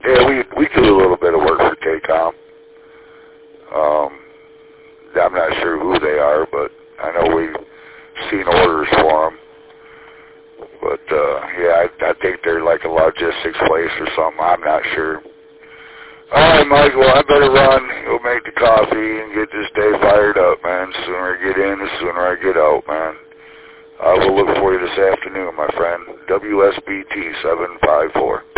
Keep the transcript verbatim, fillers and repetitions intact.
Yeah, we we do a little bit of work for K-Com. Um, I'm not sure who they are, but I know we've seen orders for them. But, uh, yeah, I, I think they're like a logistics place or something. I'm not sure. All right, Mike, well, I better run. Go make the coffee and get this day fired up, man. The sooner I get in, the sooner I get out, man. I will look for you this afternoon, my friend. W S B T seven five four.